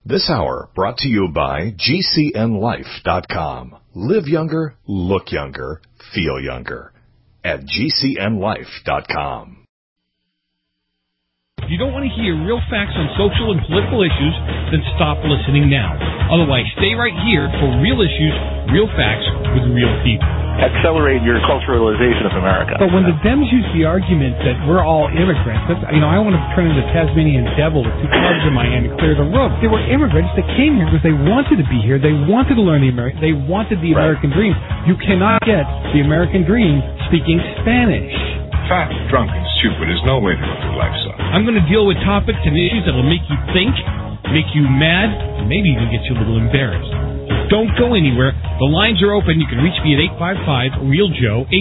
This hour brought to you by GCNLife.com. Live younger, look younger, feel younger. At GCNLife.com. If you don't want to hear real facts on social and political issues, then stop listening now. Otherwise, stay right here for real issues, real facts with real people. Accelerate your culturalization of America. But when the Dems use the argument that we're all immigrants, I want to turn into Tasmanian devil with two clubs in my hand and clear the room. They were immigrants that came here because they wanted to be here. They wanted to learn they wanted the American dream. You cannot get the American dream speaking Spanish. Fat, drunk, and stupid is no way to live your life, son. I'm going to deal with topics and issues that will make you think, make you mad, and maybe even get you a little embarrassed. Don't go anywhere. The lines are open. You can reach me at 855-REAL-JOE,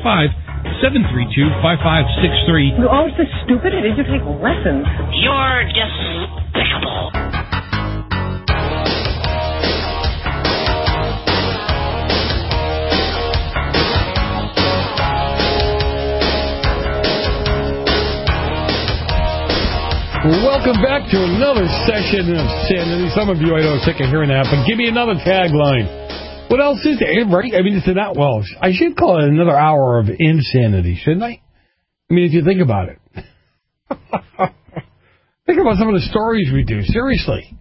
855-732-5563. You're always so stupid. Did you take lessons? You're despicable. Welcome back to another session of Sanity. Some of you I know are sick of hearing that, but give me another tagline. What else is there, right? I mean, it's not, well, I should call it another hour of insanity, shouldn't I? I mean, if you think about it. Think about some of the stories we do, seriously.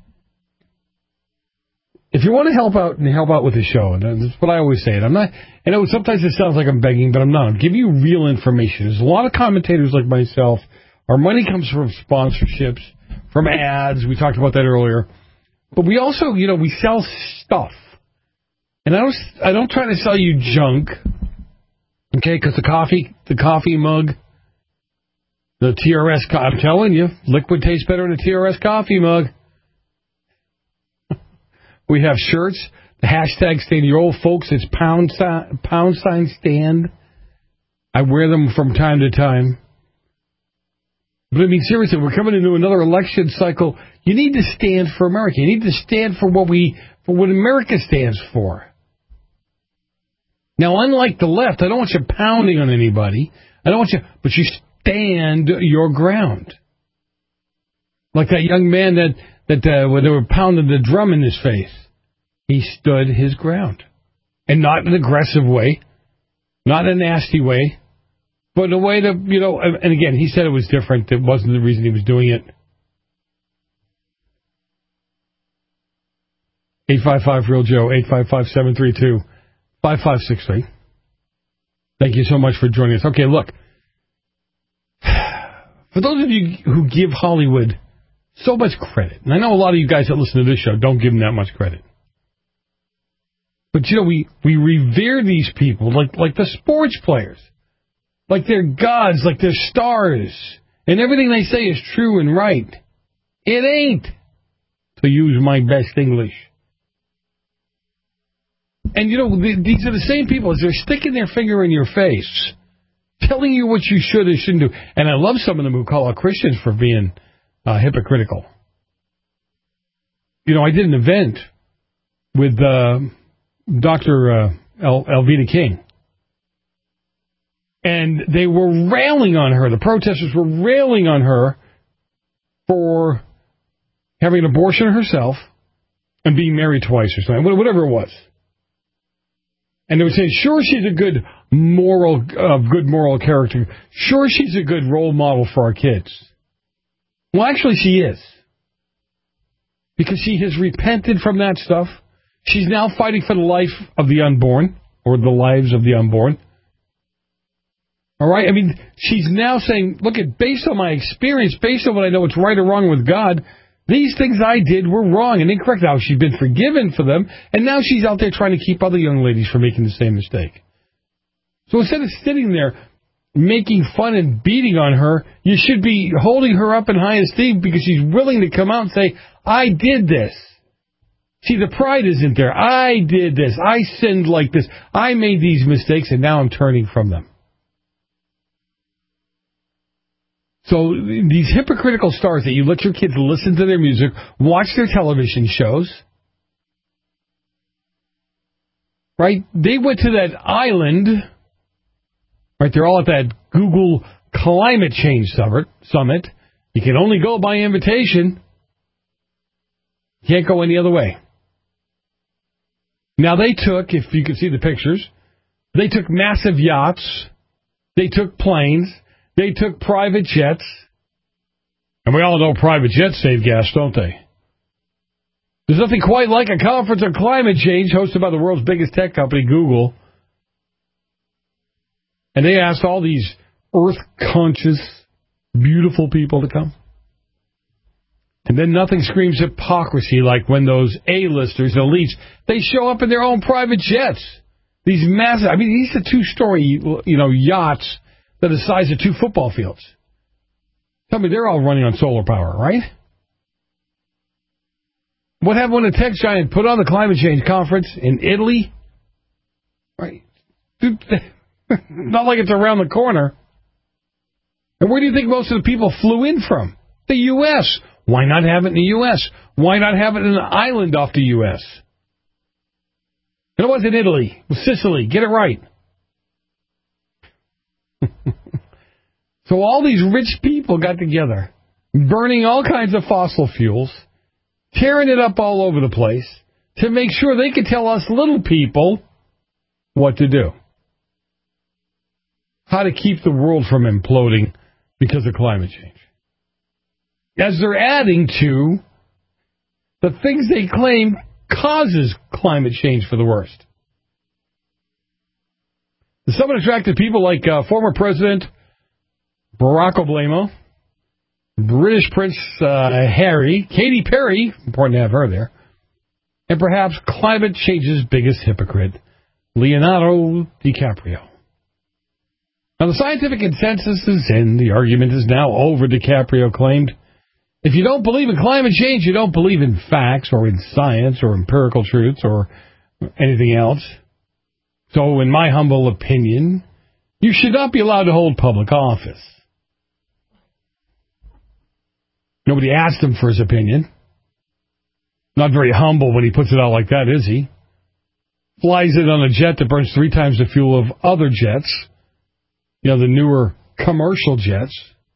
If you want to help out with the show, and that's what I always say, and I'm not, I know sometimes it sounds like I'm begging, but I'm not. I'm giving you real information. There's a lot of commentators like myself. Our money comes from sponsorships, from ads. We talked about that earlier. But we also, we sell stuff. And I don't try to sell you junk. Okay, because the coffee mug, the TRS, I'm telling you, liquid tastes better in a TRS coffee mug. We have shirts. The hashtag stay your old folks. It's pound sign stand. I wear them from time to time. But I mean, seriously, we're coming into another election cycle. You need to stand for America. You need to stand for what America stands for. Now, unlike the left, I don't want you pounding on anybody. But you stand your ground. Like that young man that when they were pounding the drum in his face, he stood his ground, and not in an aggressive way, not in a nasty way. But in a way that, and again, he said it was different. It wasn't the reason he was doing it. 855-REAL-JOE, 855-732-5563. Thank you so much for joining us. Okay, look. For those of you who give Hollywood so much credit, and I know a lot of you guys that listen to this show don't give them that much credit. But, we revere these people like the sports players. Like they're gods, like they're stars. And everything they say is true and right. It ain't, to use my best English. And, these are the same people as they're sticking their finger in your face, telling you what you should and shouldn't do. And I love some of them who call out Christians for being hypocritical. I did an event with Dr. Elvina King. And they were railing on her. The protesters were railing on her for having an abortion herself and being married twice or something, whatever it was. And they were saying, sure, she's a good moral character. Sure, she's a good role model for our kids. Well, actually, she is. Because she has repented from that stuff. She's now fighting for the life of the unborn, or the lives of the unborn. All right? I mean, she's now saying, look, based on my experience, based on what I know what's right or wrong with God, these things I did were wrong and incorrect. Now, she's been forgiven for them, and now she's out there trying to keep other young ladies from making the same mistake. So instead of sitting there making fun and beating on her, you should be holding her up in high esteem because she's willing to come out and say, I did this. See, the pride isn't there. I did this. I sinned like this. I made these mistakes, and now I'm turning from them. So these hypocritical stars that you let your kids listen to their music, watch their television shows, right? They went to that island, right? They're all at that Google Climate Change Summit. You can only go by invitation. Can't go any other way. Now they took, if you can see the pictures, they took massive yachts, they took planes, they took private jets, and we all know private jets save gas, don't they? There's nothing quite like a conference on climate change hosted by the world's biggest tech company, Google. And they asked all these earth-conscious, beautiful people to come. And then nothing screams hypocrisy like when those A-listers, elites, they show up in their own private jets. These massive, I mean, these are two-story, yachts that are the size of 2 football fields. Tell me they're all running on solar power, right? What happened when the tech giant put on the climate change conference in Italy? Right. Dude, not like it's around the corner. And where do you think most of the people flew in from? The U.S. Why not have it in the U.S.? Why not have it in an island off the U.S.? And it wasn't Italy. It was Sicily. Get it right. So all these rich people got together, burning all kinds of fossil fuels, tearing it up all over the place to make sure they could tell us little people what to do. How to keep the world from imploding because of climate change. As they're adding to the things they claim causes climate change for the worst. The somewhat attractive people like former President Barack Obama, British Prince Harry, Katy Perry, important to have her there, and perhaps climate change's biggest hypocrite, Leonardo DiCaprio. Now, the scientific consensus is in. The argument is now over, DiCaprio claimed. If you don't believe in climate change, you don't believe in facts or in science or empirical truths or anything else. So, in my humble opinion, you should not be allowed to hold public office. Nobody asked him for his opinion. Not very humble when he puts it out like that, is he? Flies it on a jet that burns 3 times the fuel of other jets. The newer commercial jets.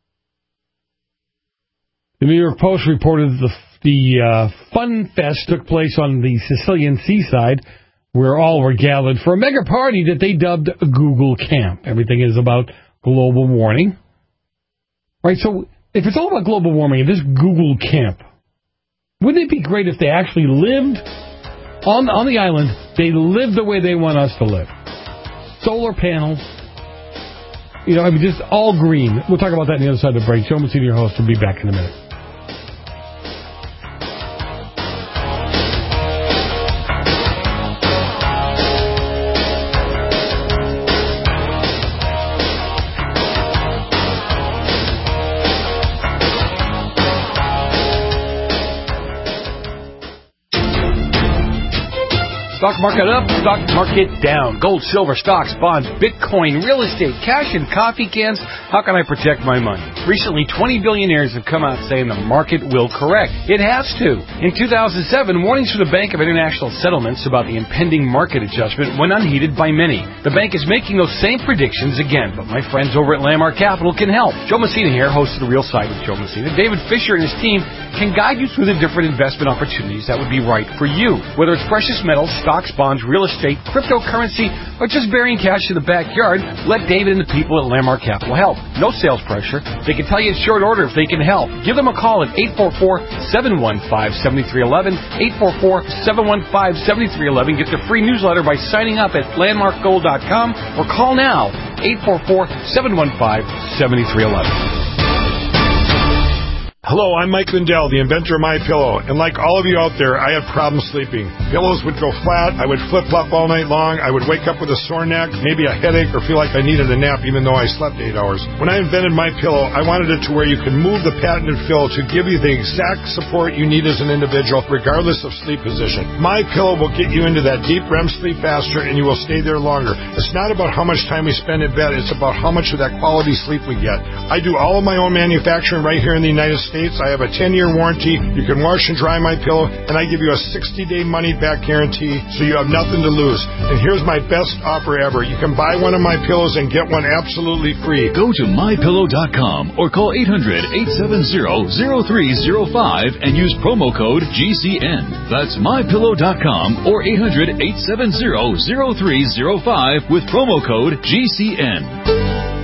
The New York Post reported the Fun Fest took place on the Sicilian seaside, where all were gathered for a mega party that they dubbed Google Camp. Everything is about global warming. Right, so if it's all about global warming and this Google Camp, wouldn't it be great if they actually lived on the island, they lived the way they want us to live? Solar panels, just all green. We'll talk about that on the other side of the break. Joe Messina, your host, will be back in a minute. Stock market up, stock market down. Gold, silver, stocks, bonds, Bitcoin, real estate, cash, and coffee cans. How can I protect my money? Recently, 20 billionaires have come out saying the market will correct. It has to. In 2007, warnings from the Bank of International Settlements about the impending market adjustment went unheeded by many. The bank is making those same predictions again, but my friends over at Landmark Capital can help. Joe Messina here, host of The Real Side with Joe Messina. David Fisher and his team can guide you through the different investment opportunities that would be right for you. Whether it's precious metals, stocks, bonds, real estate, cryptocurrency, or just burying cash in the backyard, let David and the people at Landmark Capital help. No sales pressure. They can tell you in short order if they can help. Give them a call at 844-715-7311, 844-715-7311. Get the free newsletter by signing up at landmarkgold.com or call now, 844-715-7311. Hello, I'm Mike Lindell, the inventor of MyPillow, and like all of you out there, I had problems sleeping. Pillows would go flat, I would flip-flop all night long, I would wake up with a sore neck, maybe a headache, or feel like I needed a nap even though I slept 8 hours. When I invented MyPillow, I wanted it to where you can move the patented fill to give you the exact support you need as an individual, regardless of sleep position. MyPillow will get you into that deep REM sleep faster, and you will stay there longer. It's not about how much time we spend in bed, it's about how much of that quality sleep we get. I do all of my own manufacturing right here in the United States. States. I have a 10-year warranty. You can wash and dry my pillow, and I give you a 60-day money-back guarantee, so you have nothing to lose. And here's my best offer ever. You can buy one of my pillows and get one absolutely free. Go to mypillow.com or call 800-870-0305 and use promo code GCN. That's mypillow.com or 800-870-0305 with promo code GCN.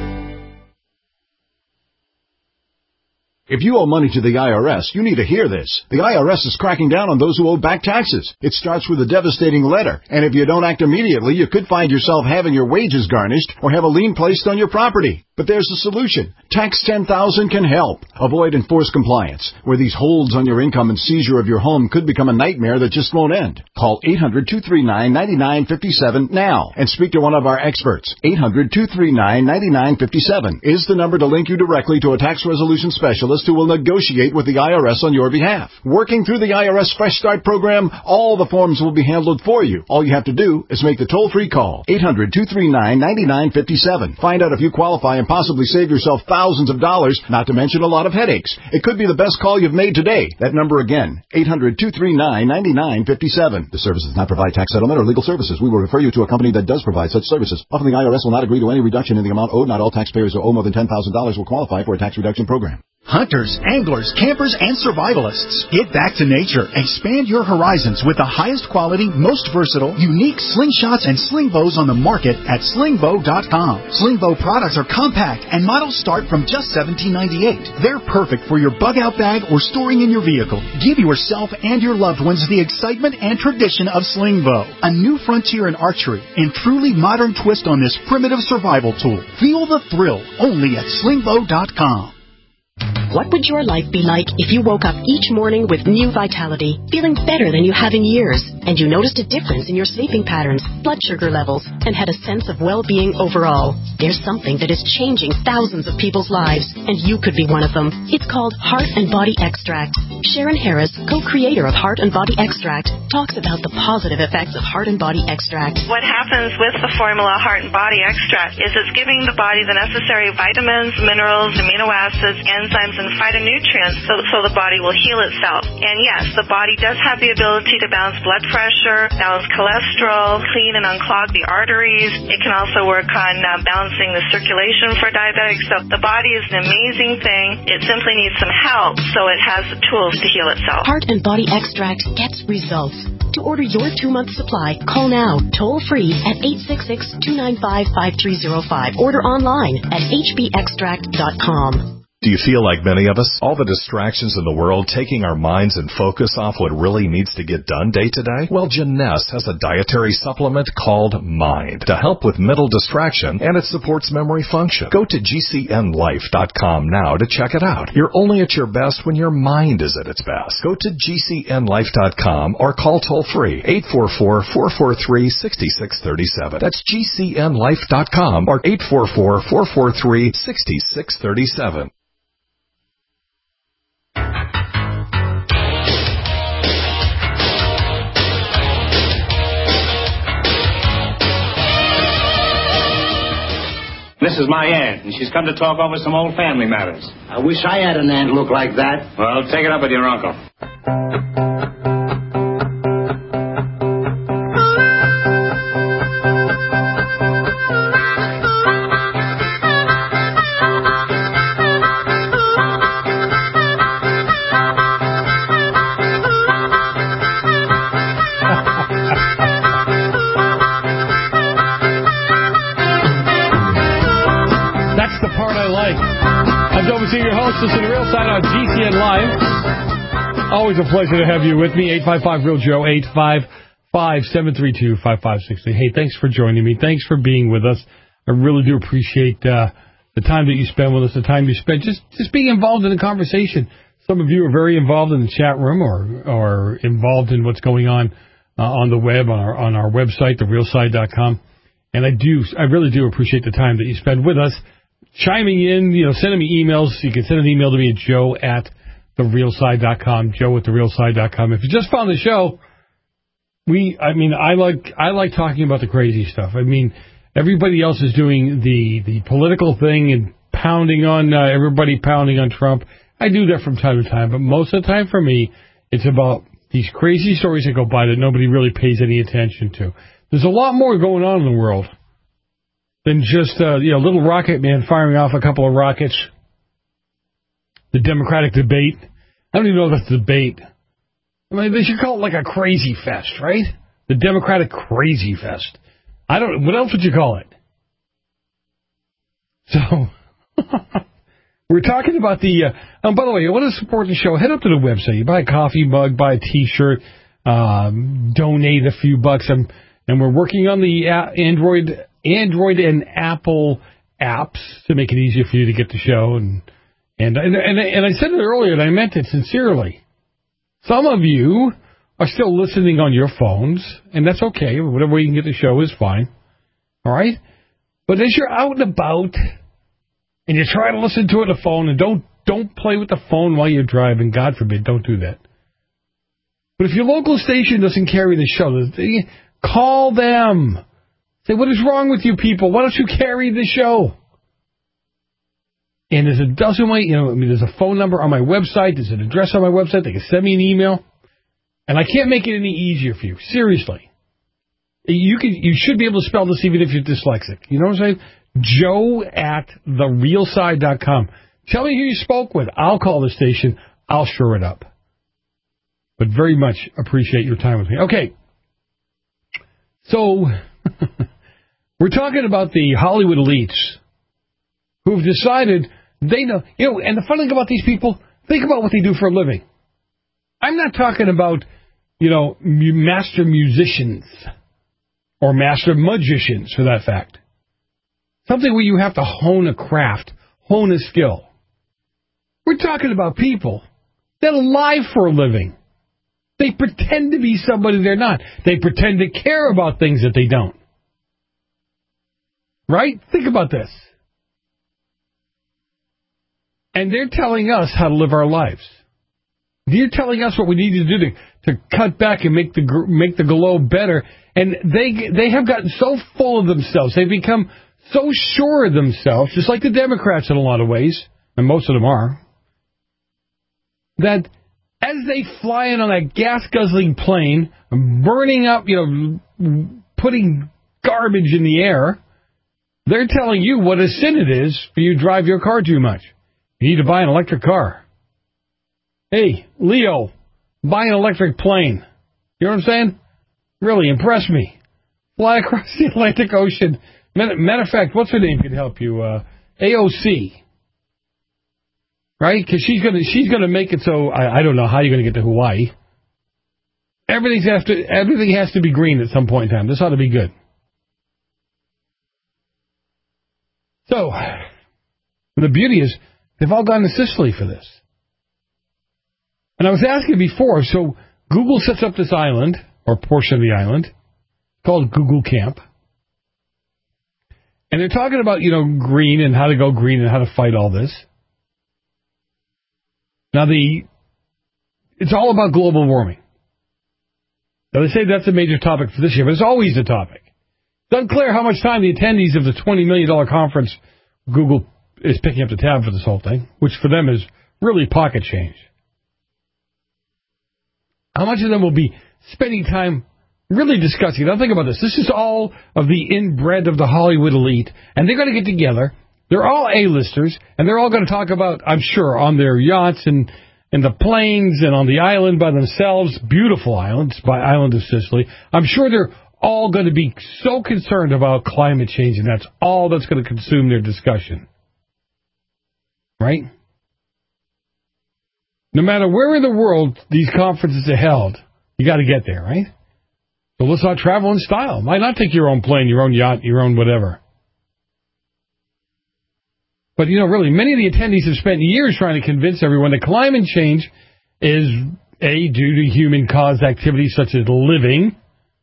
If you owe money to the IRS, you need to hear this. The IRS is cracking down on those who owe back taxes. It starts with a devastating letter, and if you don't act immediately, you could find yourself having your wages garnished or have a lien placed on your property. But there's a solution. Tax 10,000 can help. Avoid enforced compliance, where these holds on your income and seizure of your home could become a nightmare that just won't end. Call 800-239-9957 now and speak to one of our experts. 800-239-9957 is the number to link you directly to a tax resolution specialist who will negotiate with the IRS on your behalf. Working through the IRS Fresh Start program, all the forms will be handled for you. All you have to do is make the toll-free call. 800-239-9957. Find out if you qualify and possibly save yourself thousands of dollars, not to mention a lot of headaches. It could be the best call you've made today. That number again, 800-239-9957. The service does not provide tax settlement or legal services. We will refer you to a company that does provide such services. Often the IRS will not agree to any reduction in the amount owed. Not all taxpayers who owe more than $10,000 will qualify for a tax reduction program. Hunters, anglers, campers, and survivalists. Get back to nature. Expand your horizons with the highest quality, most versatile, unique slingshots and sling bows on the market at slingbow.com. Slingbow products are compact and models start from just $17.98. They're perfect for your bug-out bag or storing in your vehicle. Give yourself and your loved ones the excitement and tradition of Slingbow, a new frontier in archery and truly modern twist on this primitive survival tool. Feel the thrill only at slingbow.com. What would your life be like if you woke up each morning with new vitality, feeling better than you have in years, and you noticed a difference in your sleeping patterns, blood sugar levels, and had a sense of well-being overall? There's something that is changing thousands of people's lives, and you could be one of them. It's called Heart and Body Extract. Sharon Harris, co-creator of Heart and Body Extract, talks about the positive effects of Heart and Body Extract. What happens with the formula Heart and Body Extract is it's giving the body the necessary vitamins, minerals, amino acids, enzymes, and phytonutrients so the body will heal itself. And yes, the body does have the ability to balance blood pressure, balance cholesterol, clean and unclog the arteries. It can also work on balancing the circulation for diabetics. So the body is an amazing thing. It simply needs some help so it has the tools to heal itself. Heart and Body Extract gets results. To order your 2-month supply, call now, toll-free at 866-295-5305. Order online at hbextract.com. Do you feel like many of us? All the distractions in the world taking our minds and focus off what really needs to get done day to day? Well, Jeunesse has a dietary supplement called Mind to help with mental distraction, and it supports memory function. Go to GCNlife.com now to check it out. You're only at your best when your mind is at its best. Go to GCNlife.com or call toll-free 844-443-6637. That's GCNlife.com or 844-443-6637. This is my aunt, and she's come to talk over some old family matters. I wish I had an aunt look like that. Well, take it up with your uncle. Your host is The Real Side on GCN Live. Always a pleasure to have you with me. 855-REAL-JOE, 855-732-5560. Hey, thanks for joining me. Thanks for being with us. I really do appreciate the time that you spend with us, the time you spend just being involved in the conversation. Some of you are very involved in the chat room or involved in what's going on the web, on our website, therealside.com. And I really do appreciate the time that you spend with us. Chiming in, sending me emails. You can send an email to me at joe@therealside.com, joe@therealside.com. If you just found the show, I like talking about the crazy stuff. I mean, everybody else is doing the political thing and pounding on Trump. I do that from time to time, but most of the time for me, it's about these crazy stories that go by that nobody really pays any attention to. There's a lot more going on in the world than just, little rocket man firing off a couple of rockets. The Democratic debate. I don't even know if that's a debate. I mean, they should call it like a crazy fest, right? The Democratic crazy fest. What else would you call it? So, we're talking about the, by the way, you want to support the show, head up to the website. You buy a coffee mug, buy a t-shirt, donate a few bucks, and we're working on the Android and Apple apps to make it easier for you to get the show. And I said it earlier, and I meant it sincerely. Some of you are still listening on your phones, and that's okay. Whatever way you can get the show is fine. All right? But as you're out and about, and you try to listen to it on the phone, and don't play with the phone while you're driving. God forbid, don't do that. But if your local station doesn't carry the show, call them. Say, what is wrong with you people? Why don't you carry the show? And there's a dozen ways, there's a phone number on my website. There's an address on my website. They can send me an email. And I can't make it any easier for you. Seriously. You should be able to spell this even if you're dyslexic. You know what I'm saying? Joe@therealside.com. Tell me who you spoke with. I'll call the station. I'll shore it up. But very much appreciate your time with me. Okay. So, we're talking about the Hollywood elites who've decided they know, and the funny thing about these people, think about what they do for a living. I'm not talking about, master musicians or master magicians for that fact. Something where you have to hone a craft, hone a skill. We're talking about people that lie for a living. They pretend to be somebody they're not. They pretend to care about things that they don't. Right? Think about this. And they're telling us how to live our lives. They're telling us what we need to do to cut back and make the globe better. And they have gotten so full of themselves. They've become so sure of themselves, just like the Democrats in a lot of ways, and most of them are, that as they fly in on a gas-guzzling plane, burning up, putting garbage in the air, they're telling you what a sin it is for you to drive your car too much. You need to buy an electric car. Hey, Leo, buy an electric plane. You know what I'm saying? Really, impress me. Fly across the Atlantic Ocean. Matter of fact, what's her name can help you? AOC. Right? Because she's gonna make it so, I don't know how you're going to get to Hawaii. Everything has to be green at some point in time. This ought to be good. So, the beauty is, they've all gone to Sicily for this. And I was asking before, so Google sets up this island, or portion of the island, called Google Camp. And they're talking about, green and how to go green and how to fight all this. Now, it's all about global warming. Now, they say that's a major topic for this year, but it's always a topic. It's unclear how much time the attendees of the $20 million conference Google is picking up the tab for this whole thing, which for them is really pocket change. How much of them will be spending time really discussing it? Now think about this. This is all of the inbred of the Hollywood elite, and they're going to get together. They're all A-listers, and they're all going to talk about, I'm sure, on their yachts and the planes and on the island by themselves, beautiful islands, by island of Sicily. I'm sure they're all going to be so concerned about climate change, and that's all that's going to consume their discussion. Right? No matter where in the world these conferences are held, you got to get there, right? So let's not travel in style. Why not take your own plane, your own yacht, your own whatever? But, really, many of the attendees have spent years trying to convince everyone that climate change is, A, due to human-caused activities such as living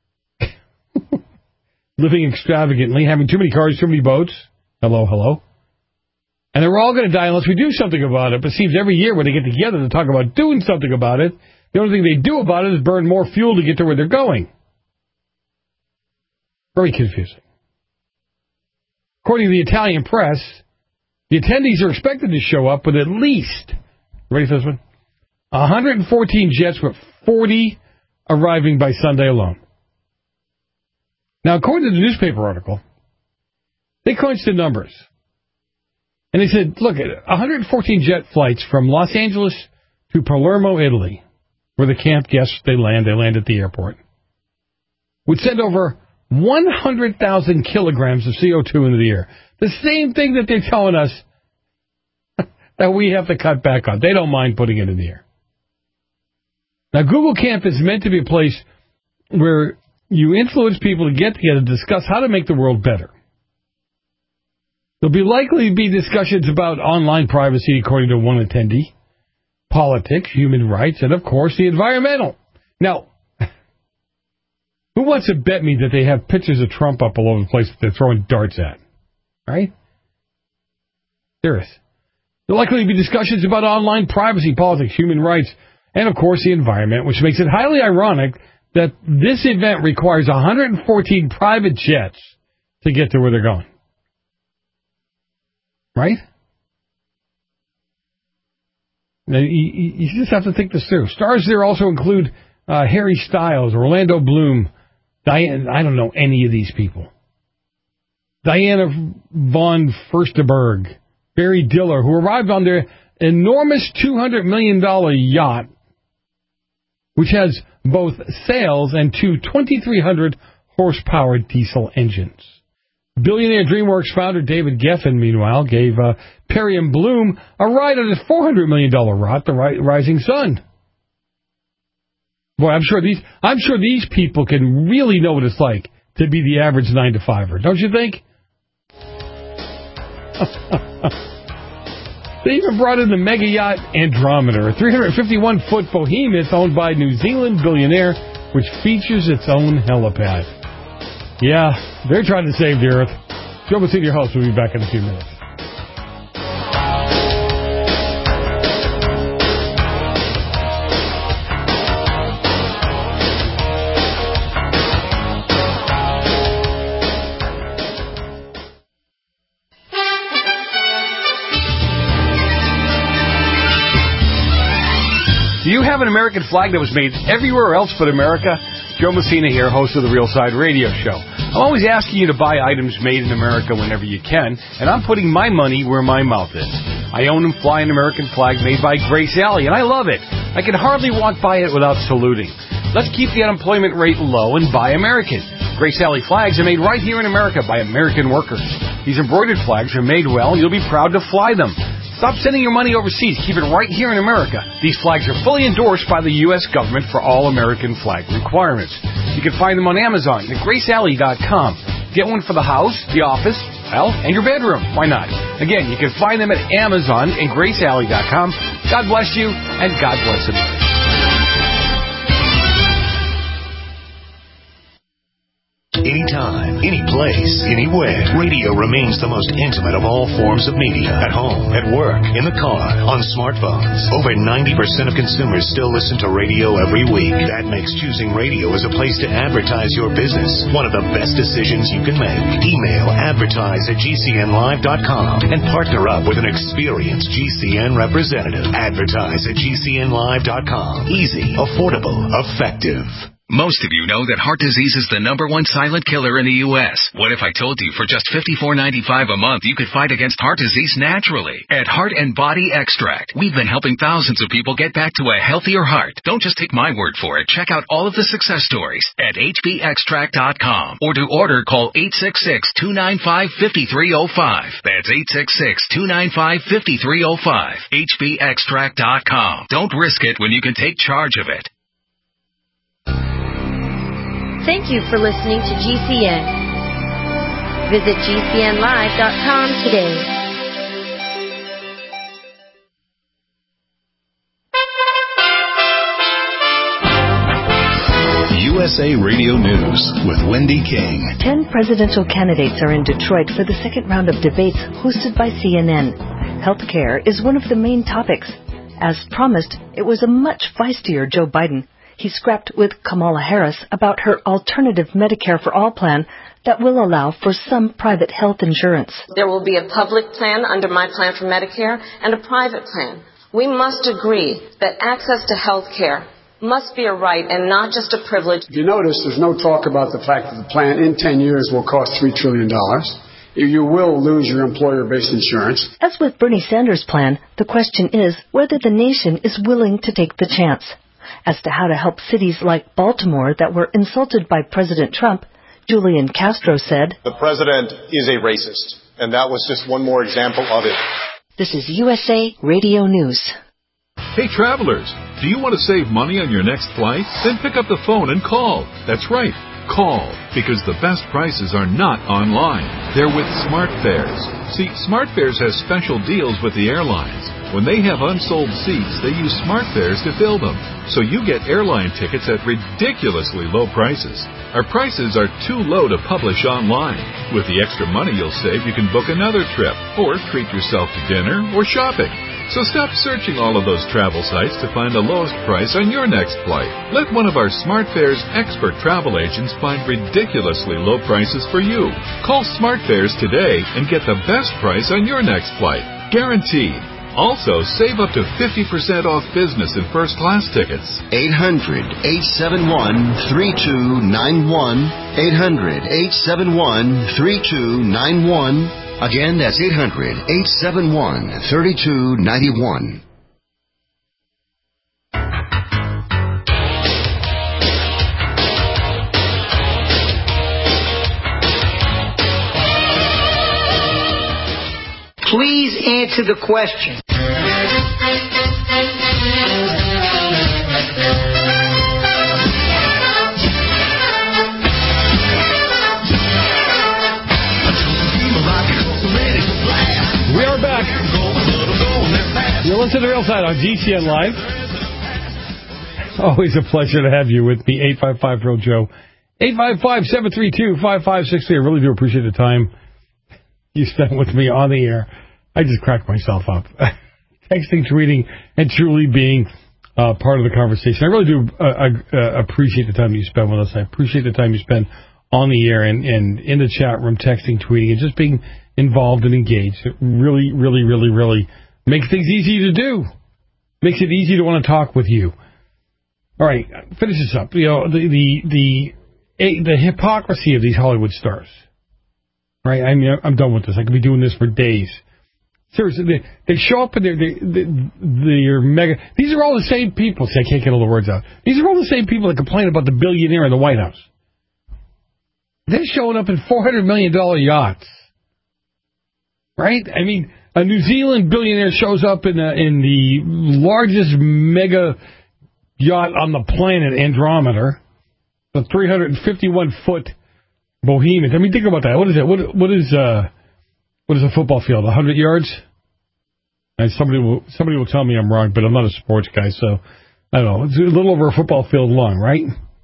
extravagantly, having too many cars, too many boats. Hello. And they're all going to die unless we do something about it. But it seems every year when they get together to talk about doing something about it, the only thing they do about it is burn more fuel to get to where they're going. Very confusing. According to the Italian press, the attendees are expected to show up with at least Ready for this one? 114 jets with 40 arriving by Sunday alone. Now, according to the newspaper article, they crunched the numbers. And they said, look, 114 jet flights from Los Angeles to Palermo, Italy, where the camp guests they land at the airport, would send over 100,000 kilograms of CO2 into the air. The same thing that they're telling us that we have to cut back on. They don't mind putting it in the air. Now, Google Camp is meant to be a place where you influence people to get together to discuss how to make the world better. There'll be likely to be discussions about online privacy, according to one attendee, politics, human rights, and, of course, the environmental. Now, who wants to bet me that they have pictures of Trump up all over the place that they're throwing darts at? Right? Serious. There'll likely be discussions about online privacy, politics, human rights, and, of course, the environment, which makes it highly ironic that this event requires 114 private jets to get to where they're going. Right? Now, you just have to think this through. Stars there also include Harry Styles, Orlando Bloom, Diane, I don't know any of these people. Diana von Furstenberg, Barry Diller, who arrived on their enormous $200 million yacht, which has both sails and two 2,300 horsepower diesel engines. Billionaire DreamWorks founder David Geffen, meanwhile, gave Perry and Bloom a ride on his $400 million yacht, the Rising Sun. Boy, I'm sure these people can really know what it's like to be the average 9-to-5er, don't you think? They even brought in the mega yacht Andromeda, a 351-foot behemoth owned by New Zealand billionaire, which features its own helipad. Yeah, they're trying to save the Earth. Joe Messina, your host, will be back in a few minutes. Do you have an American flag that was made everywhere else but America? Joe Messina here, host of the Real Side Radio Show. I'm always asking you to buy items made in America whenever you can, and I'm putting my money where my mouth is. I own and fly an American flag made by Grace Alley, and I love it. I can hardly walk by it without saluting. Let's keep the unemployment rate low and buy American. Grace Alley flags are made right here in America by American workers. These embroidered flags are made well, and you'll be proud to fly them. Stop sending your money overseas. Keep it right here in America. These flags are fully endorsed by the U.S. government for all American flag requirements. You can find them on Amazon at GraceAlley.com. Get one for the house, the office, well, and your bedroom. Why not? Again, you can find them at Amazon and GraceAlley.com. God bless you, and God bless America. Anytime, any place, anywhere. Radio remains the most intimate of all forms of media. At home, at work, in the car, on smartphones. Over 90% of consumers still listen to radio every week. That makes choosing radio as a place to advertise your business one of the best decisions you can make. Email advertise@gcnlive.com and partner up with an experienced GCN representative. Advertise@gcnlive.com. Easy, affordable, effective. Most of you know that heart disease is the #1 silent killer in the U.S. What if I told you for just $54.95 a month you could fight against heart disease naturally? At Heart and Body Extract, we've been helping thousands of people get back to a healthier heart. Don't just take my word for it. Check out all of the success stories at hbextract.com. Or to order, call 866-295-5305. That's 866-295-5305. hbextract.com. Don't risk it when you can take charge of it. Thank you for listening to GCN. Visit GCNlive.com today. USA Radio News with Wendy King. 10 presidential candidates are in Detroit for the second round of debates hosted by CNN. Healthcare is one of the main topics. As promised, it was a much feistier Joe Biden. He scrapped with Kamala Harris about her alternative Medicare for All plan that will allow for some private health insurance. There will be a public plan under my plan for Medicare and a private plan. We must agree that access to health care must be a right and not just a privilege. If you notice, there's no talk about the fact that the plan in 10 years will cost $3 trillion. You will lose your employer-based insurance. As with Bernie Sanders' plan, the question is whether the nation is willing to take the chance. As to how to help cities like Baltimore that were insulted by President Trump, Julian Castro said, "The president is a racist, and that was just one more example of it." This is USA Radio News. Hey, travelers, do you want to save money on your next flight? Then pick up the phone and call. That's right. Call, because the best prices are not online. They're with SmartFares. See, SmartFares has special deals with the airlines. When they have unsold seats, they use SmartFares to fill them. So you get airline tickets at ridiculously low prices. Our prices are too low to publish online. With the extra money you'll save, you can book another trip, or treat yourself to dinner or shopping. So stop searching all of those travel sites to find the lowest price on your next flight. Let one of our SmartFares expert travel agents find ridiculously low prices for you. Call SmartFares today and get the best price on your next flight. Guaranteed. Also, save up to 50% off business and first-class tickets. 800-871-3291. 800-871-3291. Again, that's 800-871-3291. Please answer the question. We are back. You're listening to Real Side on GCN Live. Always a pleasure to have you with me. 855-REAL-JOE. 855-732-5563. I really do appreciate the time you spent with me on the air. I just cracked myself up. Texting, tweeting, and truly being part of the conversation. I really do appreciate the time you spend with us. I appreciate the time you spend on the air and in the chat room, texting, tweeting, and just being involved and engaged. It really, really, really, really makes things easy to do. Makes it easy to want to talk with you. All right, finish this up. You know, the hypocrisy of these Hollywood stars. Right? I mean, I'm done with this. I could be doing this for days. Seriously, they show up and they're mega. These are all the same people. See, I can't get all the words out. These are all the same people that complain about the billionaire in the White House. They're showing up in $400 million yachts. Right? I mean, a New Zealand billionaire shows up in the largest mega yacht on the planet, Andromeda, the 351-foot behemoth. I mean, think about that. What is it? What is a football field? 100 yards? And somebody will tell me I'm wrong, but I'm not a sports guy, so I don't know. It's a little over a football field long, right?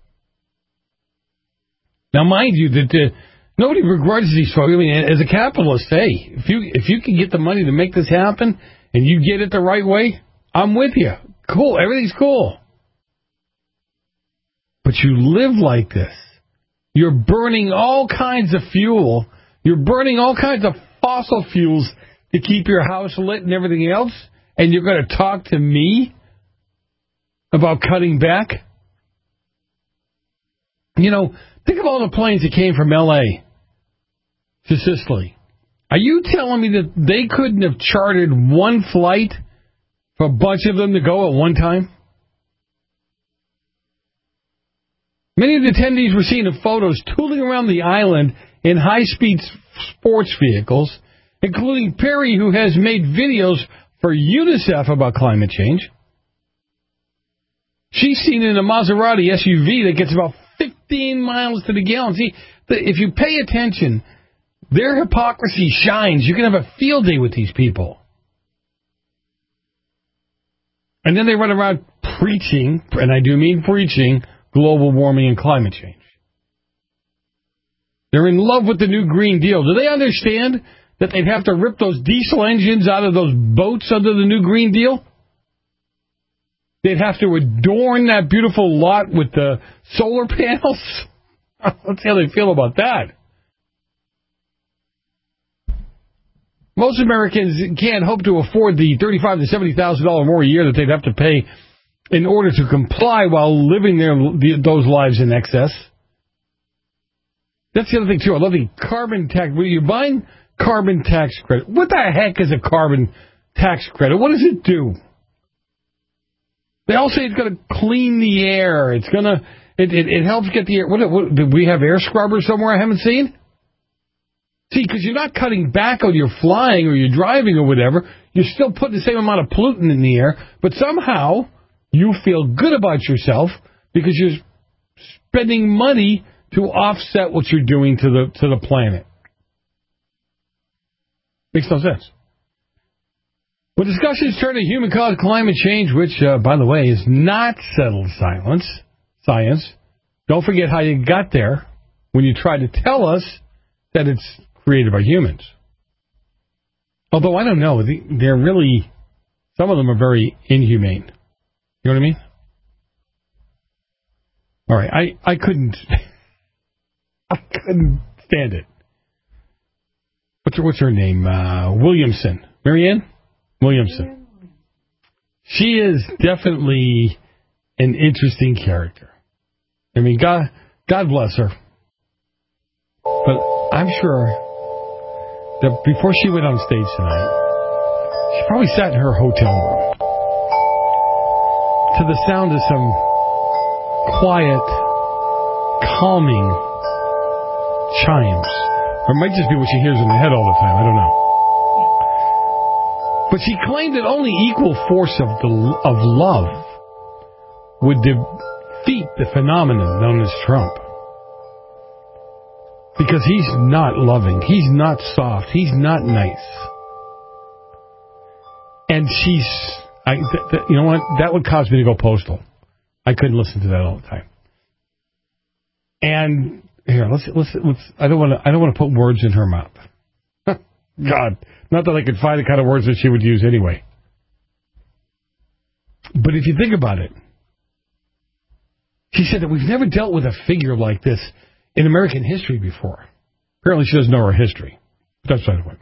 Now, mind you, that nobody begrudges these folks. I mean, as a capitalist, hey, if you can get the money to make this happen and you get it the right way, I'm with you. Cool, everything's cool. But you live like this. You're burning all kinds of fuel. You're burning all kinds of fossil fuels to keep your house lit and everything else, and you're going to talk to me about cutting back? You know, think of all the planes that came from L.A. to Sicily. Are you telling me that they couldn't have chartered one flight for a bunch of them to go at one time? Many of the attendees were seen in photos tooling around the island in high-speed sports vehicles, including Perry, who has made videos for UNICEF about climate change. She's seen in a Maserati SUV that gets about 15 miles to the gallon. See, if you pay attention, their hypocrisy shines. You can have a field day with these people. And then they run around preaching, and I do mean preaching, global warming and climate change. They're in love with the new Green Deal. Do they understand that they'd have to rip those diesel engines out of those boats under the new Green Deal? They'd have to adorn that beautiful lot with the solar panels? Let's see how they feel about that. Most Americans can't hope to afford the $35,000 to $70,000 more a year that they'd have to pay in order to comply while living those lives in excess. That's the other thing, too. I love the carbon tax. When you're buying carbon tax credit, what the heck is a carbon tax credit? What does it do? They all say it's going to clean the air. It's going to... It helps get the air... What, do we have air scrubbers somewhere I haven't seen? See, because you're not cutting back on your flying or your driving or whatever. You're still putting the same amount of pollutant in the air, but somehow you feel good about yourself because you're spending money to offset what you're doing to the planet. Makes no sense. But discussions turn to human-caused climate change, which, by the way, is not settled science. Don't forget how you got there when you try to tell us that it's created by humans. Although, I don't know. They're really... Some of them are very inhumane. You know what I mean? All right. I couldn't... I couldn't stand it. What's her name? Williamson. Marianne Williamson. She is definitely an interesting character. I mean, God bless her. But I'm sure that before she went on stage tonight, she probably sat in her hotel room to the sound of some quiet, calming chimes. Or it might just be what she hears in her head all the time. I don't know. But she claimed that only equal force of love would defeat the phenomenon known as Trump. Because he's not loving. He's not soft. He's not nice. And you know what? That would cause me to go postal. I couldn't listen to that all the time. And here, let's. I don't want to put words in her mouth. God, not that I could find the kind of words that she would use anyway. But if you think about it, she said that we've never dealt with a figure like this in American history before. Apparently she doesn't know her history. That's by the way.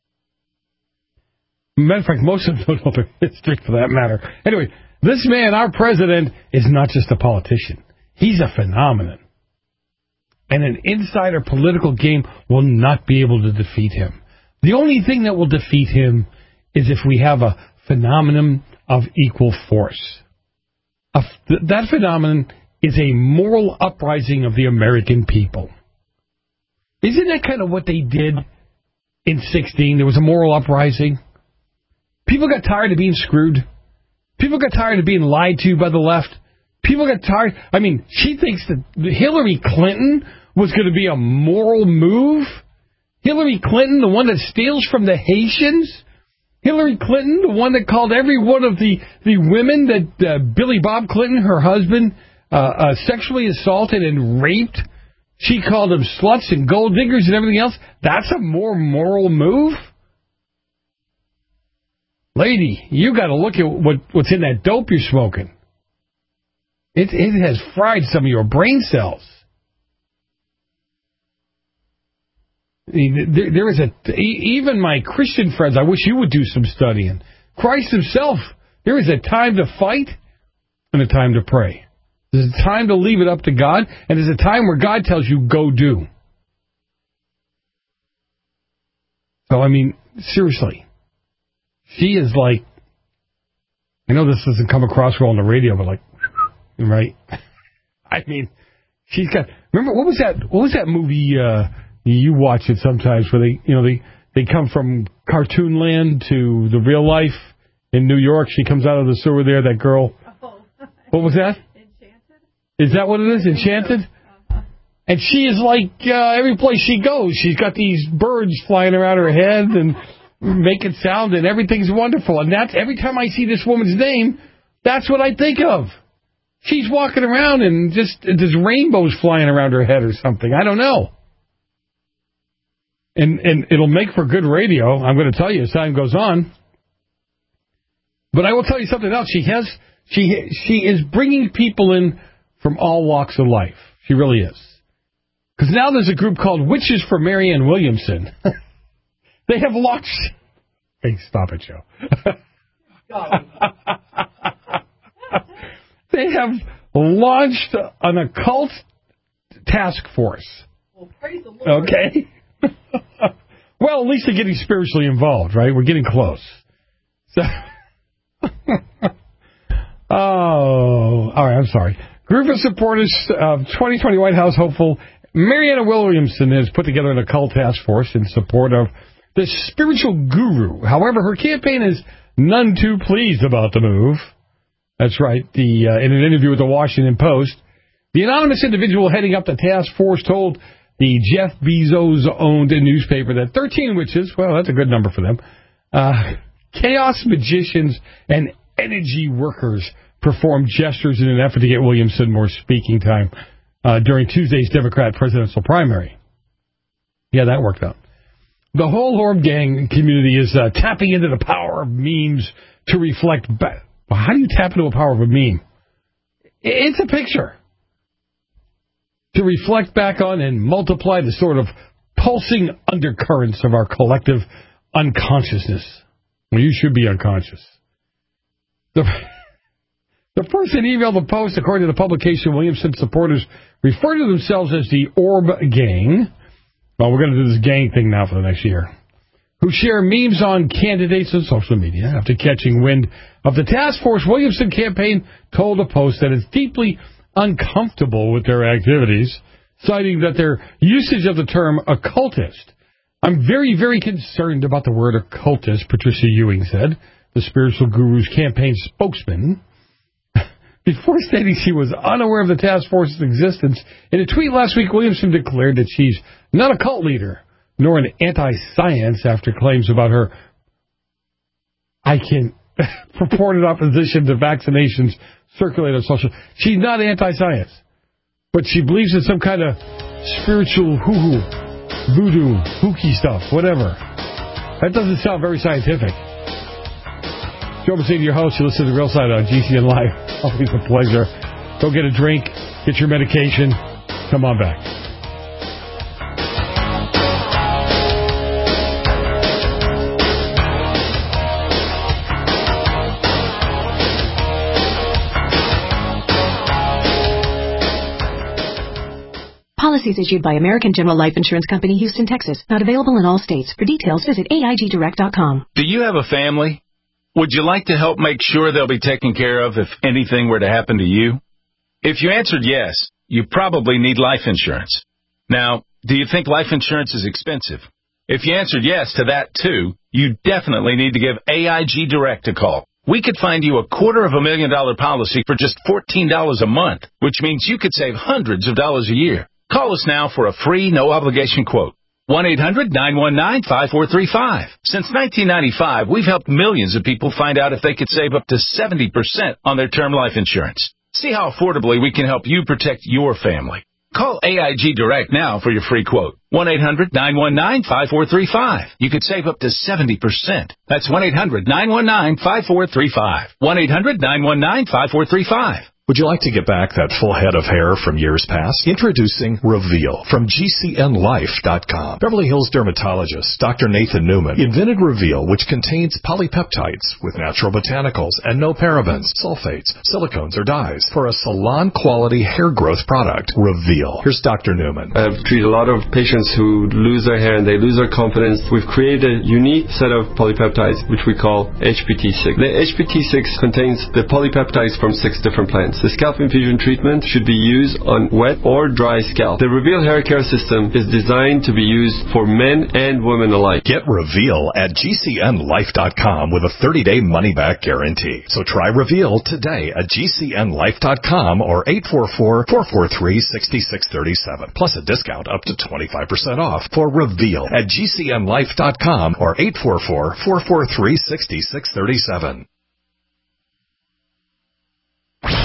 Matter of fact, most of them don't know their history for that matter. Anyway, this man, our president, is not just a politician. He's a phenomenon. And an insider political game will not be able to defeat him. The only thing that will defeat him is if we have a phenomenon of equal force. That phenomenon is a moral uprising of the American people. Isn't that kind of what they did in 2016? There was a moral uprising. People got tired of being screwed. People got tired of being lied to by the left. People got tired. I mean, she thinks that Hillary Clinton was going to be a moral move. Hillary Clinton, the one that steals from the Haitians. Hillary Clinton, the one that called every one of the women that Billy Bob Clinton, her husband, sexually assaulted and raped. She called them sluts and gold diggers and everything else. That's a more moral move? Lady, you got to look at what's in that dope you're smoking. It has fried some of your brain cells. I mean, there is even my Christian friends, I wish you would do some studying. Christ himself, there is a time to fight and a time to pray. There's a time to leave it up to God, and there's a time where God tells you, go do. So, I mean, seriously. She is like, I know this doesn't come across well on the radio, but like, right? I mean, she's got, remember, what was that movie, you watch it sometimes where they come from cartoon land to the real life in New York. She comes out of the sewer there, that girl. What was that? Enchanted. Is that what it is? Enchanted? And she is like, every place she goes, she's got these birds flying around her head and making sound and everything's wonderful. And that's, every time I see this woman's name, that's what I think of. She's walking around and just, there's rainbows flying around her head or something. I don't know. And it'll make for good radio, I'm going to tell you as time goes on. But I will tell you something else. She is bringing people in from all walks of life. She really is. Because now there's a group called Witches for Marianne Williamson. They have launched Hey, stop it, Joe. They have launched an occult task force. Well, praise the Lord. Okay. Well, at least they're getting spiritually involved, right? We're getting close. So, all right, I'm sorry. Group of supporters of 2020 White House hopeful Marianne Williamson has put together an occult task force in support of the spiritual guru. However, her campaign is none too pleased about the move. That's right. In an interview with the Washington Post, the anonymous individual heading up the task force told the Jeff Bezos-owned newspaper that 13 witches, well, that's a good number for them, chaos magicians and energy workers performed gestures in an effort to get Williamson more speaking time during Tuesday's Democrat presidential primary. Yeah, that worked out. The whole Orb Gang community is tapping into the power of memes to reflect back. Well, how do you tap into the power of a meme? It's a picture. To reflect back on and multiply the sort of pulsing undercurrents of our collective unconsciousness. Well, you should be unconscious. The person emailed the Post, according to the publication, Williamson supporters refer to themselves as the Orb Gang. Well, we're going to do this gang thing now for the next year. Who share memes on candidates on social media. After catching wind of the task force, Williamson campaign told the Post that it's deeply uncomfortable with their activities, citing that their usage of the term occultist. I'm very, very concerned about the word occultist, Patricia Ewing said, the spiritual guru's campaign spokesman. Before stating she was unaware of the task force's existence, in a tweet last week, Williamson declared that she's not a cult leader, nor an anti-science after claims about her purported opposition to vaccinations circulated on social. She's not anti-science, but she believes in some kind of spiritual voodoo, hooky stuff, whatever. That doesn't sound very scientific. Joe Messina, your host. You listen to The Real Side on GCN Live. Always a pleasure. Go get a drink, get your medication. Come on back. Policies issued by American General Life Insurance Company, Houston, Texas. Not available in all states. For details, visit AIGdirect.com. Do you have a family? Would you like to help make sure they'll be taken care of if anything were to happen to you? If you answered yes, you probably need life insurance. Now, do you think life insurance is expensive? If you answered yes to that too, you definitely need to give AIG Direct a call. We could find you a $250,000 policy for just $14 a month, which means you could save hundreds of dollars a year. Call us now for a free, no-obligation quote. 1-800-919-5435. Since 1995, we've helped millions of people find out if they could save up to 70% on their term life insurance. See how affordably we can help you protect your family. Call AIG Direct now for your free quote. 1-800-919-5435. You could save up to 70%. That's 1-800-919-5435. 1-800-919-5435. Would you like to get back that full head of hair from years past? Introducing Reveal from GCNLife.com. Beverly Hills dermatologist Dr. Nathan Newman invented Reveal, which contains polypeptides with natural botanicals and no parabens, sulfates, silicones, or dyes for a salon-quality hair growth product. Reveal. Here's Dr. Newman. I've treated a lot of patients who lose their hair and they lose their confidence. We've created a unique set of polypeptides, which we call HPT6. The HPT6 contains the polypeptides from 6 different plants. The scalp infusion treatment should be used on wet or dry scalp. The Reveal hair care system is designed to be used for men and women alike. Get Reveal at GCNLife.com with a 30-day money-back guarantee. So try Reveal today at GCNLife.com or 844-443-6637. Plus a discount up to 25% off for Reveal at GCNLife.com or 844-443-6637.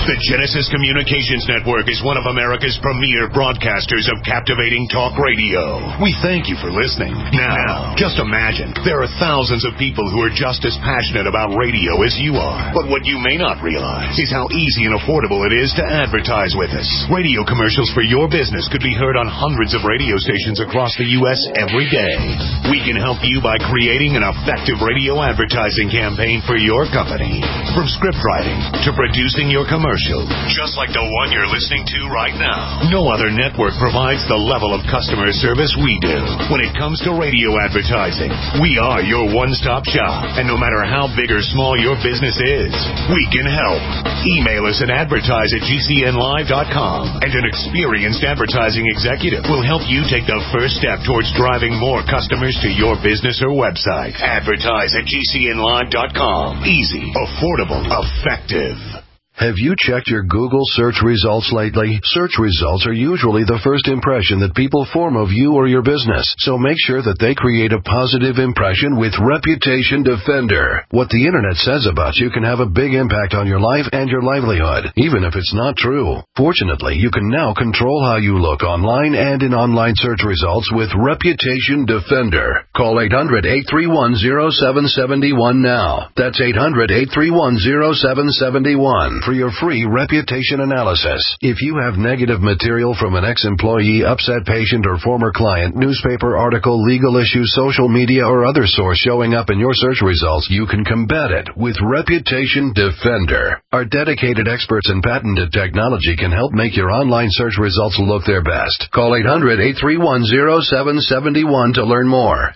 The Genesis Communications Network is one of America's premier broadcasters of captivating talk radio. We thank you for listening. Now, just imagine, there are thousands of people who are just as passionate about radio as you are. But what you may not realize is how easy and affordable it is to advertise with us. Radio commercials for your business could be heard on hundreds of radio stations across the U.S. every day. We can help you by creating an effective radio advertising campaign for your company. From script writing to producing your commercial, just like the one you're listening to right now. No other network provides the level of customer service we do. When it comes to radio advertising, we are your one-stop shop. And no matter how big or small your business is, we can help. Email us at advertise@gcnlive.com, and an experienced advertising executive will help you take the first step towards driving more customers to your business or website. Advertise@gcnlive.com. Easy, affordable, effective. Have you checked your Google search results lately? Search results are usually the first impression that people form of you or your business, so make sure that they create a positive impression with Reputation Defender. What the internet says about you can have a big impact on your life and your livelihood, even if it's not true. Fortunately, you can now control how you look online and in online search results with Reputation Defender. Call 800-831-0771 now. That's 800-831-0771. For your free reputation analysis. If you have negative material from an ex-employee, upset patient, or former client, newspaper article, legal issue, social media, or other source showing up in your search results, you can combat it with Reputation Defender. Our dedicated experts in patented technology can help make your online search results look their best. Call 800-831-0771 to learn more.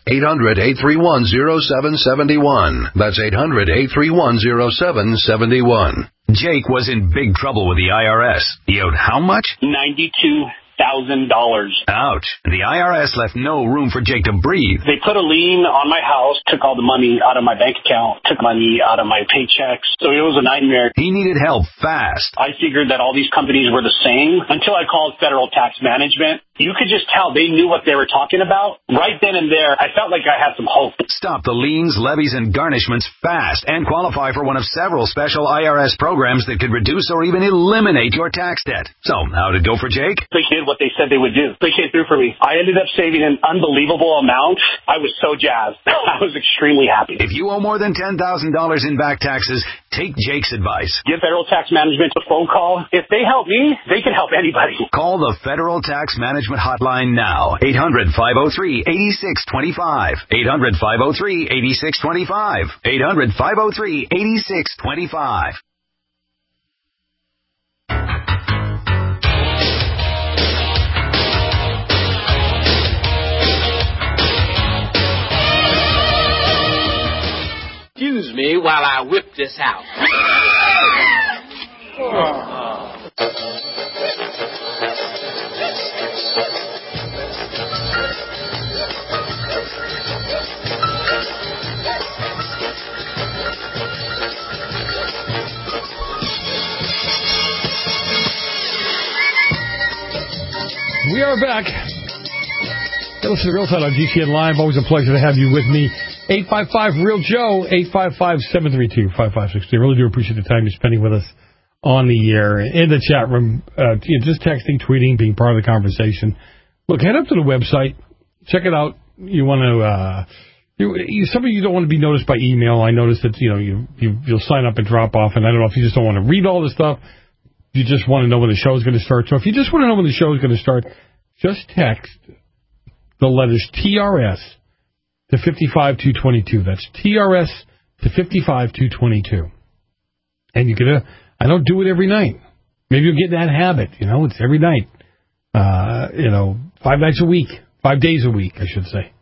800-831-0771. That's 800-831-0771. Jake was in big trouble with the IRS. He owed how much? $92,000. Ouch. The IRS left no room for Jake to breathe. They put a lien on my house, took all the money out of my bank account, took money out of my paychecks. So it was a nightmare. He needed help fast. I figured that all these companies were the same until I called Federal Tax Management. You could just tell they knew what they were talking about. Right then and there, I felt like I had some hope. Stop the liens, levies, and garnishments fast and qualify for one of several special IRS programs that could reduce or even eliminate your tax debt. So, how'd it go for Jake? They did what they said they would do. They came through for me. I ended up saving an unbelievable amount. I was so jazzed. I was extremely happy. If you owe more than $10,000 in back taxes, take Jake's advice. Give Federal Tax Management a phone call. If they help me, they can help anybody. Call the Federal Tax Management hotline now. 800-503-8625. 800-503-8625. 800-503-8625. Excuse me while I whip this out. We are back. Listen to Real Time on GCN Live. Always a pleasure to have you with me. 855-REAL-JOE, 855-732-5563. Really do appreciate the time you're spending with us on the air, in the chat room, just texting, tweeting, being part of the conversation. Look, head up to the website. Check it out. You want to... some of you don't want to be noticed by email. I noticed that you'll sign up and drop off, and I don't know if you just don't want to read all the stuff. You just want to know when the show is going to start. So if you just want to know when the show is going to start, just text the letters TRS to 55222. That's TRS to 55222. And you can, I don't do it every night. Maybe you'll get in that habit. It's every night. 5 nights a week. 5 days a week, I should say.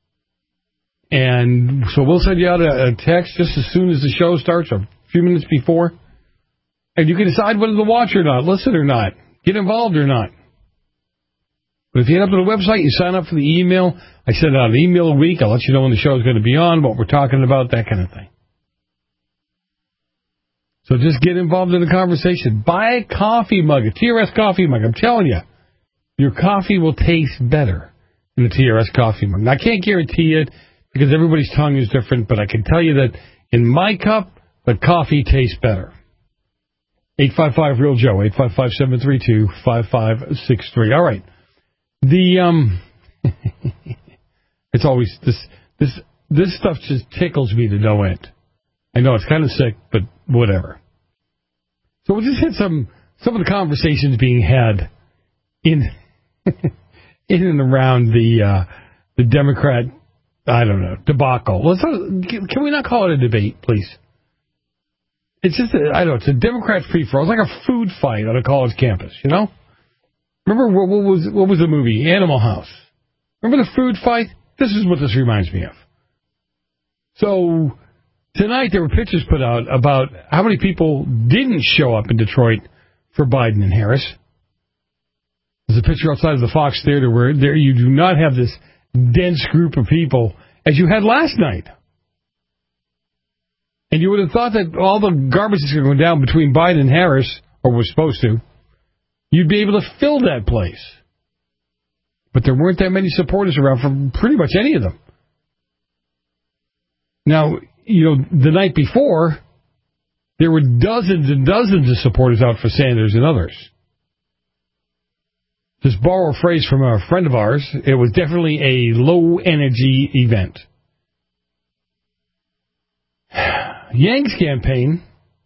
And so we'll send you out a text just as soon as the show starts, or a few minutes before. And you can decide whether to watch or not, listen or not, get involved or not. But if you head up to the website, you sign up for the email. I send out an email a week. I'll let you know when the show is going to be on, what we're talking about, that kind of thing. So just get involved in the conversation. Buy a coffee mug, a TRS coffee mug. I'm telling you, your coffee will taste better in the TRS coffee mug. Now, I can't guarantee it because everybody's tongue is different, but I can tell you that in my cup, the coffee tastes better. 855-REAL-JOE, 855-732-5563. All right. It's always, this stuff just tickles me to no end. I know it's kind of sick, but whatever. So we'll just hit some of the conversations being had in and around the Democrat, I don't know, debacle. Can we not call it a debate, please? It's just, it's a Democrat free-for-all. It's like a food fight on a college campus, you know? Remember, what was the movie? Animal House. Remember the food fight? This is what this reminds me of. So, tonight there were pictures put out about how many people didn't show up in Detroit for Biden and Harris. There's a picture outside of the Fox Theater where there you do not have this dense group of people as you had last night. And you would have thought that all the garbage that's going down between Biden and Harris, or was supposed to, you'd be able to fill that place. But there weren't that many supporters around from pretty much any of them. Now, the night before, there were dozens and dozens of supporters out for Sanders and others. Just borrow a phrase from a friend of ours, it was definitely a low-energy event. Yang's campaign,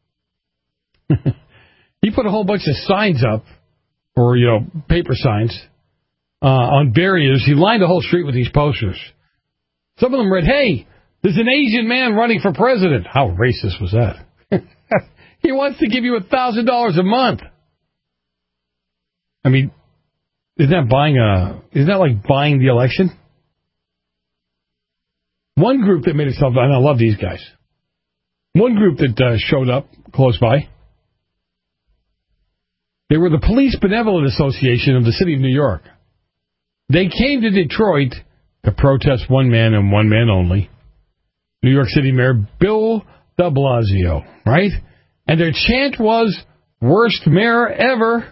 he put a whole bunch of signs up, or, paper signs, on barriers. He lined the whole street with these posters. Some of them read, "Hey, there's an Asian man running for president." How racist was that? He wants to give you $1,000 a month. I mean, isn't that like buying the election? One group that made itself, and I love these guys. One group that showed up close by, they were the Police Benevolent Association of the City of New York. They came to Detroit to protest one man and one man only, New York City Mayor Bill de Blasio, right? And their chant was, "Worst mayor ever."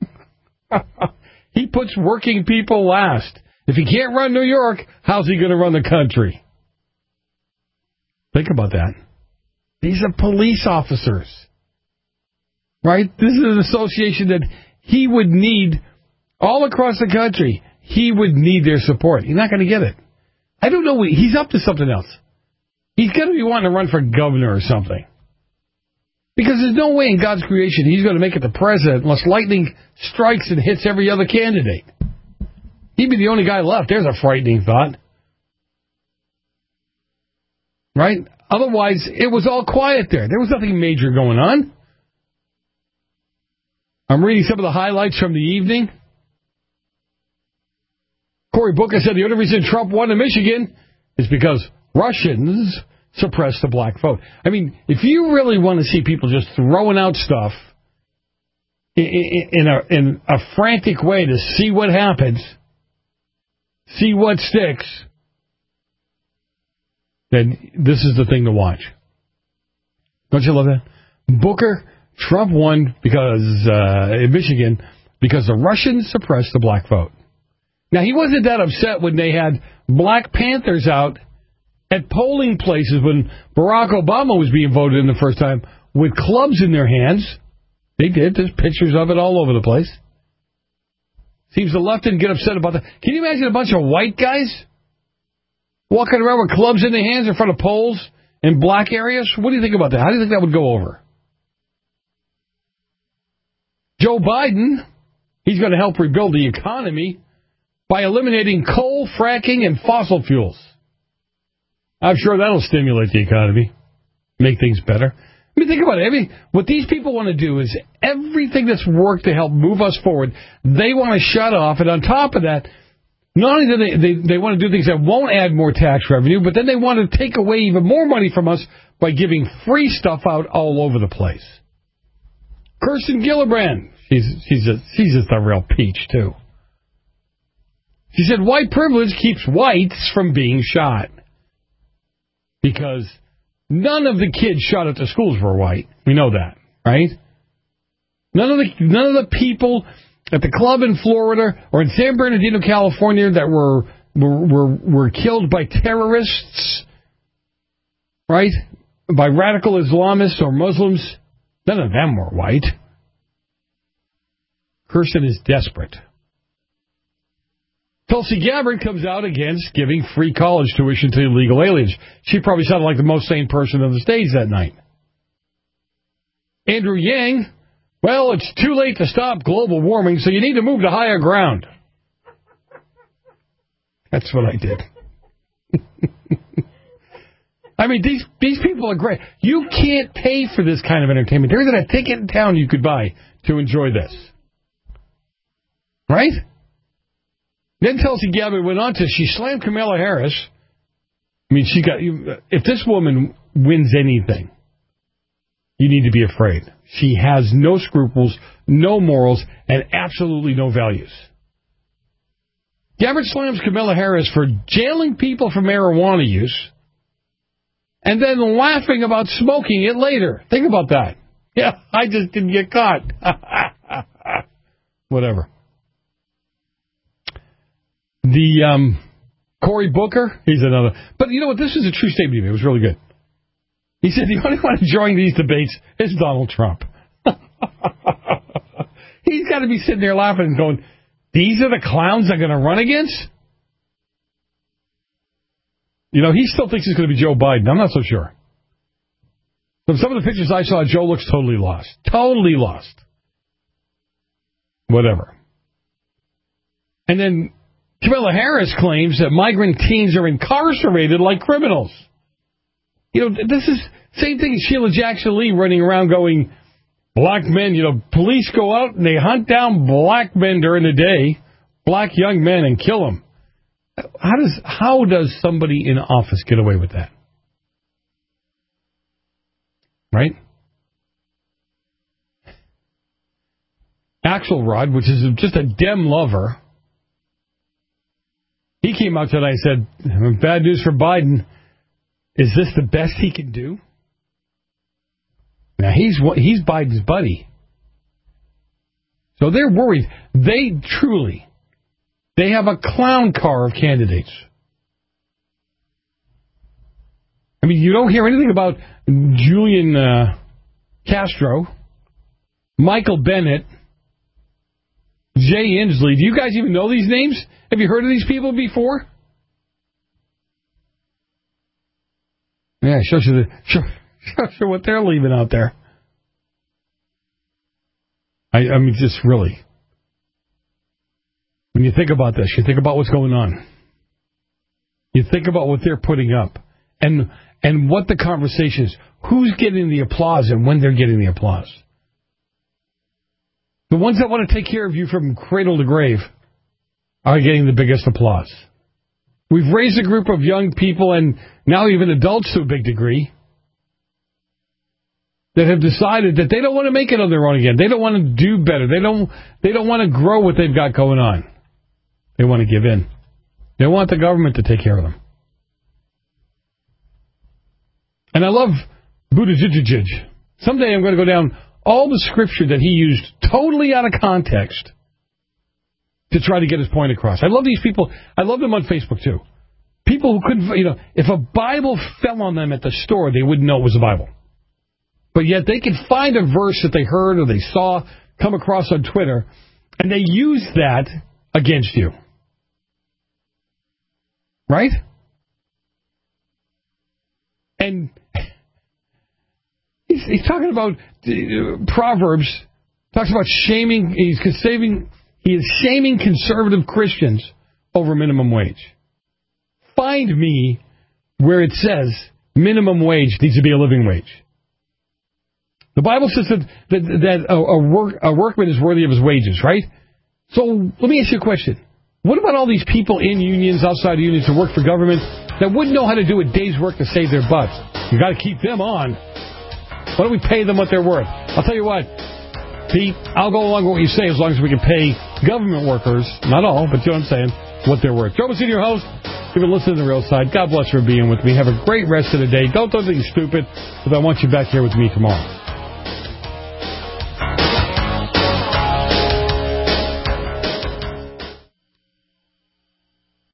He puts working people last. If he can't run New York, how's he going to run the country? Think about that. These are police officers, right? This is an association that he would need all across the country. He would need their support. He's not going to get it. I don't know. He's up to something else. He's going to be wanting to run for governor or something. Because there's no way in God's creation he's going to make it the president unless lightning strikes and hits every other candidate. He'd be the only guy left. There's a frightening thought. Right? Otherwise, it was all quiet there. There was nothing major going on. I'm reading some of the highlights from the evening. Cory Booker said the only reason Trump won in Michigan is because Russians suppressed the black vote. I mean, if you really want to see people just throwing out stuff in a frantic way to see what happens, see what sticks, then this is the thing to watch. Don't you love that? Booker, Trump won because in Michigan because the Russians suppressed the black vote. Now, he wasn't that upset when they had Black Panthers out at polling places when Barack Obama was being voted in the first time with clubs in their hands. They did. There's pictures of it all over the place. Seems the left didn't get upset about that. Can you imagine a bunch of white guys walking around with clubs in their hands in front of polls in black areas? What do you think about that? How do you think that would go over? Joe Biden, he's going to help rebuild the economy by eliminating coal, fracking, and fossil fuels. I'm sure that'll stimulate the economy, make things better. I mean, think about it. What these people want to do is everything that's worked to help move us forward, they want to shut off. And on top of that, not only do they want to do things that won't add more tax revenue, but then they want to take away even more money from us by giving free stuff out all over the place. Kirsten Gillibrand, she's just a real peach, too. She said, white privilege keeps whites from being shot. Because none of the kids shot at the schools were white. We know that, right? None of the people at the club in Florida or in San Bernardino, California that were killed by terrorists, right? By radical Islamists or Muslims, none of them were white. Kirsten is desperate. Tulsi Gabbard comes out against giving free college tuition to illegal aliens. She probably sounded like the most sane person on the stage that night. Andrew Yang, well, it's too late to stop global warming, so you need to move to higher ground. That's what I did. I mean, these people are great. You can't pay for this kind of entertainment. There isn't a ticket in town you could buy to enjoy this. Right? Then Tulsi Gabbard went on to, she slammed Kamala Harris. I mean, if this woman wins anything, you need to be afraid. She has no scruples, no morals, and absolutely no values. Gabbard slams Kamala Harris for jailing people for marijuana use and then laughing about smoking it later. Think about that. Yeah, I just didn't get caught. Whatever. The Cory Booker, he's another. But you know what? This is a true statement to me. It was really good. He said the only one enjoying these debates is Donald Trump. He's got to be sitting there laughing and going, these are the clowns I'm going to run against? You know, he still thinks it's going to be Joe Biden. I'm not so sure. From some of the pictures I saw, Joe looks totally lost. Totally lost. Whatever. And then Kamala Harris claims that migrant teens are incarcerated like criminals. You know, this is same thing as Sheila Jackson Lee running around going, black men, you know, police go out and they hunt down black men during the day, black young men, and kill them. How does somebody in office get away with that? Right? Axelrod, which is just a Dem lover, he came out tonight and said, bad news for Biden. Is this the best he can do? Now, he's Biden's buddy. So they're worried. They have a clown car of candidates. I mean, you don't hear anything about Julian Castro, Michael Bennett, Jay Inslee. Do you guys even know these names? Have you heard of these people before? Yeah, shows you what they're leaving out there. I mean, just really. When you think about this, you think about what's going on. You think about what they're putting up and what the conversation is. Who's getting the applause and when they're getting the applause. The ones that want to take care of you from cradle to grave are getting the biggest applause. We've raised a group of young people and now even adults to a big degree that have decided that they don't want to make it on their own again. They don't want to do better. They don't want to grow what they've got going on. They want to give in. They want the government to take care of them. And I love Buttigieg. Someday I'm going to go down all the scripture that he used totally out of context to try to get his point across. I love these people. I love them on Facebook, too. People who couldn't, you know, if a Bible fell on them at the store, they wouldn't know it was a Bible. But yet they could find a verse that they heard or they saw come across on Twitter, and they use that against you. Right? And he's talking about Proverbs, talks about shaming, he is shaming conservative Christians over minimum wage. Find me where it says minimum wage needs to be a living wage. The Bible says that a workman is worthy of his wages, right? So let me ask you a question. What about all these people in unions, outside unions, who work for government that wouldn't know how to do a day's work to save their butts? You got to keep them on. Why don't we pay them what they're worth? I'll tell you what, Pete, I'll go along with what you say as long as we can pay government workers, not all, but you know what I'm saying, what they're worth. Joe Messina, your host. You've been listening to The Real Side. God bless you for being with me. Have a great rest of the day. Don't do anything stupid, because I want you back here with me tomorrow.